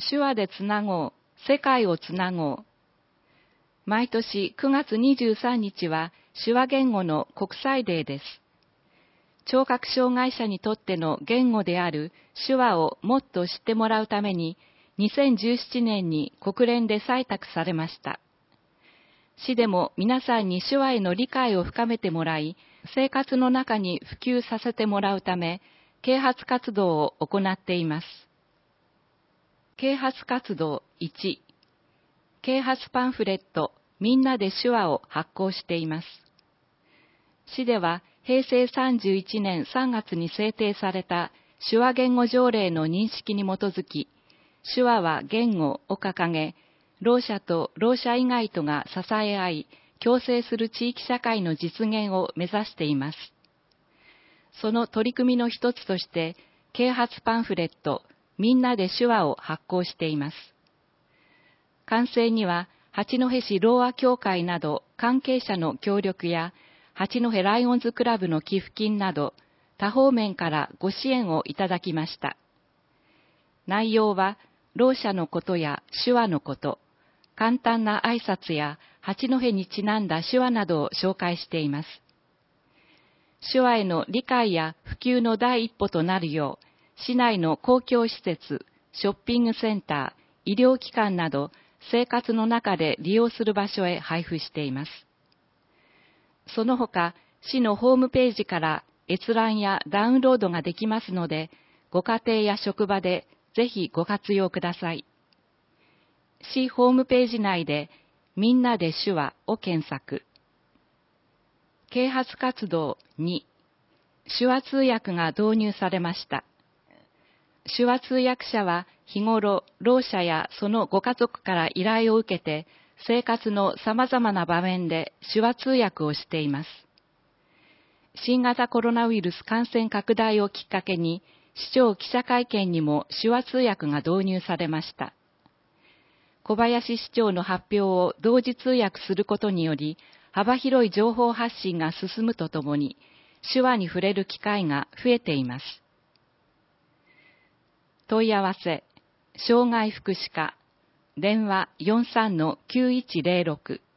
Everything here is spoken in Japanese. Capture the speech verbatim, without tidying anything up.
手話でつなごう、世界をつなごう。毎年くがつにじゅうさんにちは手話言語の国際デーです。聴覚障害者にとっての言語である手話をもっと知ってもらうために、にせんじゅうななねんに国連で採択されました。市でも皆さんに手話への理解を深めてもらい、生活の中に普及させてもらうため、啓発活動を行っています。啓発活動いち、啓発パンフレット、みんなで手話を発行しています。市では平成さんじゅういちねんさんがつに制定された手話言語条例の認識に基づき、手話は言語を掲げ、ろう者とろう者以外とが支え合い、共生する地域社会の実現を目指しています。その取り組みの一つとして、啓発パンフレット、みんなで手話を発行しています。完成には、八戸市ろうあ協会など関係者の協力や、八戸ライオンズクラブの寄付金など、多方面からご支援をいただきました。内容は、ろう者のことや手話のこと、簡単な挨拶や八戸にちなんだ手話などを紹介しています。手話への理解や普及の第一歩となるよう、市内の公共施設、ショッピングセンター、医療機関など、生活の中で利用する場所へ配布しています。その他、市のホームページから閲覧やダウンロードができますので、ご家庭や職場でぜひご活用ください。市ホームページ内で、みんなで手話を検索。啓発活動に、手話通訳が導入されました。手話通訳者は日頃、ろう者やそのご家族から依頼を受けて、生活の様々な場面で手話通訳をしています。新型コロナウイルス感染拡大をきっかけに、市長記者会見にも手話通訳が導入されました。小林市長の発表を同時通訳することにより、幅広い情報発信が進むとともに、手話に触れる機会が増えています。問い合わせ、障害福祉課、電話 よんさんのきゅういちゼロろく